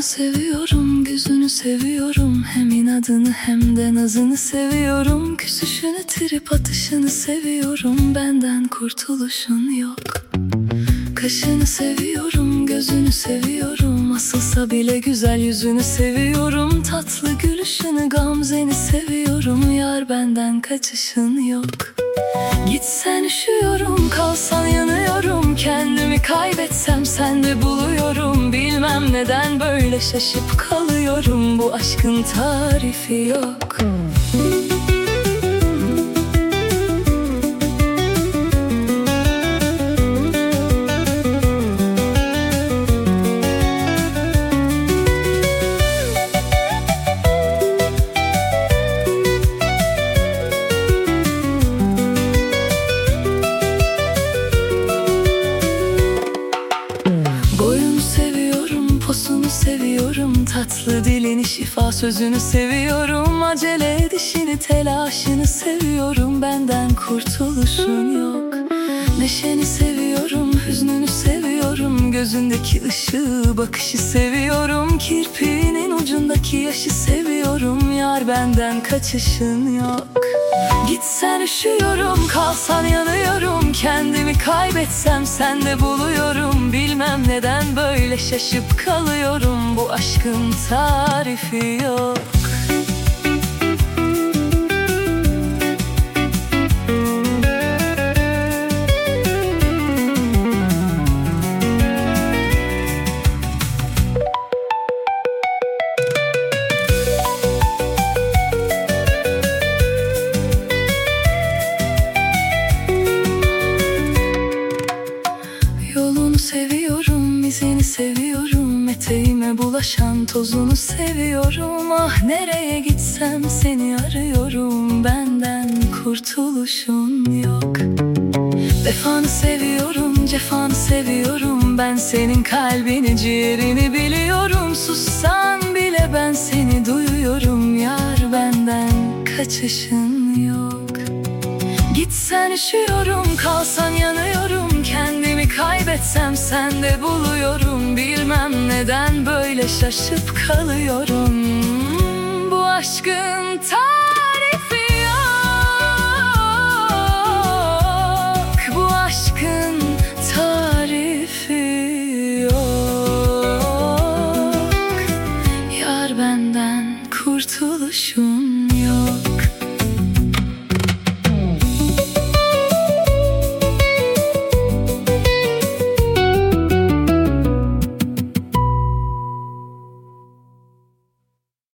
seviyorum, gözünü seviyorum. Hem inadını hem de nazını seviyorum. Küsüşünü, trip atışını seviyorum. Benden kurtuluşun yok. Kaşını seviyorum, gözünü seviyorum. Asılsa bile güzel yüzünü seviyorum. Tatlı gülüşünü, gamzeni seviyorum. Yar, benden kaçışın yok. Gitsen üşüyorum, kalsan yanıyorum. Kendimi kaybetsem sende buluyorum. Bilmem neden böyle şaşıp kalıyorum. Bu aşkın tarifi yok. Posunu seviyorum, tatlı dilini, şifa sözünü seviyorum. Acele edişini, telaşını seviyorum. Benden kurtuluşun yok. Neşeni seviyorum, hüznünü seviyorum. Gözündeki ışığı, bakışı seviyorum. Kirpiğinin ucundaki yaşı seviyorum. Yar, benden kaçışın yok. Gitsen üşüyorum, kalsan yanıyorum. Kendimi kaybetsem sende buluyorum. Bilmem neden böyle şaşıp kalıyorum. Bu aşkın tarifi yok. Yolunu seviyorum, izini seviyorum. Eteğime bulaşan tozunu seviyorum. Ah, nereye gitsem seni arıyorum. Benden kurtuluşun yok. Vefanı seviyorum, cefanı seviyorum. Ben senin kalbini, ciğerini biliyorum. Sussan bile ben seni duyuyorum. Yar, benden kaçışın yok. Gitsen üşüyorum, kalsan yanıyorum. Kendimi kaybetsem sende buluyorum. Bilmem neden böyle şaşıp kalıyorum. Bu aşkın tarifi yok. Bu aşkın tarifi yok. Yar, benden kurtuluşun